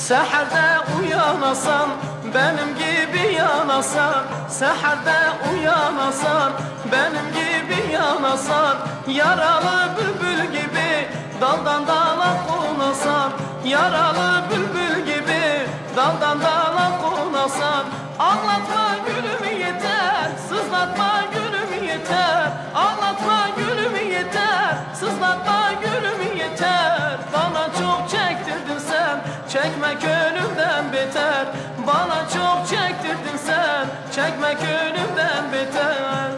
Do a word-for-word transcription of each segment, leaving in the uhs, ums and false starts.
Seherde uyanasan, benim gibi yanasan. Seherde uyanasan, benim gibi yanasan. Yaralı bülbül gibi daldan dala konasan. Yaralı bülbül gibi daldan dala konasan. Ağlatma gülümü yeter, sızlatma gülümü yeter. Ağlatma gülümü yeter, sızlatma gülümü yeter. Bana çok çektirdin sen, çekmek ölümden beter. Bana çok çektirdin sen, çekmek ölümden beter.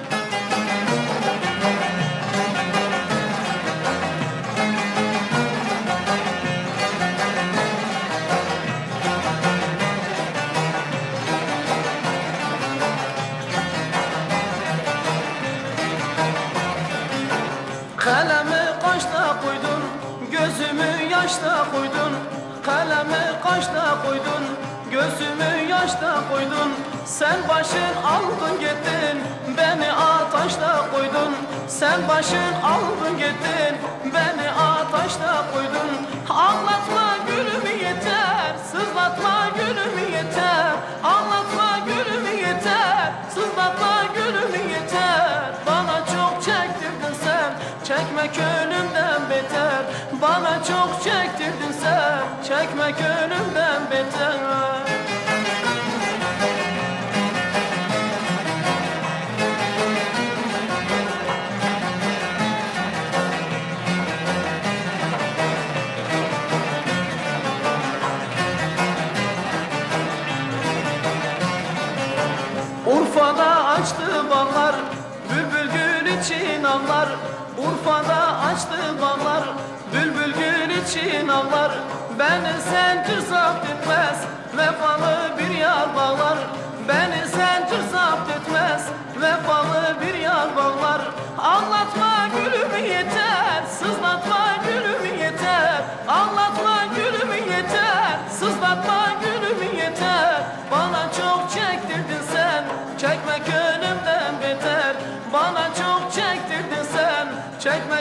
Kalemi kaşta koydun, gözümü yaşta koydun. Kalemi kaşta koydun, gözümü yaşta koydun. Sen başın aldın gittin, beni ataşta koydun. Sen başın aldın gittin, beni ataşta koydun. Ağlatma gülümü yeter, sızlatma gülümü yeter. Ağlatma gülümü yeter, sızlatma gülümü yeter. Bana çok çektirdin sen, çekmek ölümden beter. Bana çok çektirdin sen, çekmek ölümden beter. Urfa'da açtı bağlar, bülbül gül için ağlar. Urfa'da açtı bağlar, bülbül gül için ağlar. Beni sen zapt etmez, vefalı bir yar bağlar. Beni sen zapt etmez, vefalı bir yar bağlar. Ağlatma gülümü yeter, sızlatma gülümü yeter. Ağlatma gülümü yeter, sızlatma gülümü yeter. Bana çok çektirdin sen, çekmek ölümden beter. Bana çok çektirdin sen, çekmek